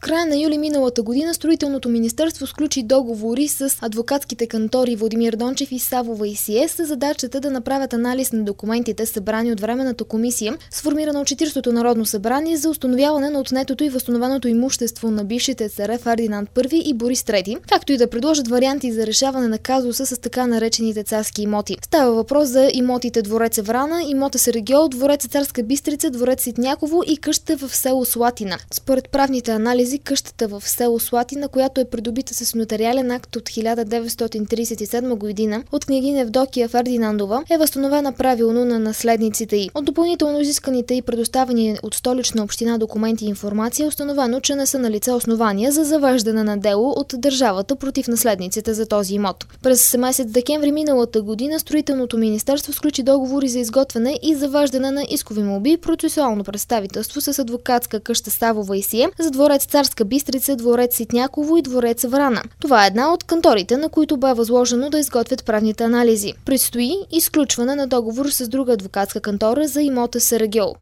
края на юли миналата година Строителното министерство сключи договори с адвокатските кантори Владимир Дончев и Савова ИС с задачата да направят анализ на документите, събрани от Временната комисия, сформирана от 40-то Народно събрание за установяване на отнетото и възстановеното имущество на бившите царе Фердинанд I и Борис III, както и да предложат варианти за решаване на казуса с така наречените царски имоти. Става въпрос за имотите Дворец Врана, имота Серегьол, Дворец Царска Бистрица, Дворец Ситняково и къщата в село Слатина. Според правните анализи, къщата в село Слатина, която е придобита с нотариален акт от 1937 година от княгиня Евдокия Фердинандова, е възстановена правилно на наследниците й. От допълнително изисканите и предоставени от Столична община документи и информация е установено, че не са налице основания за завеждане на дело от държавата против наследниците за този имот. През месец декември миналата година Строителното министерство сключи договори за изготвяне и завеждане на искови молби и процесуално представителство с адвокатска къща Савова ИС за Дворец Царска Бистрица, Дворец Ситняково и Дворец Врана. Това е една от канторите, на които бе възложено да изготвят правните анализи. Предстои изключване на договор с друга адвокатска кантора за имота Серегьол.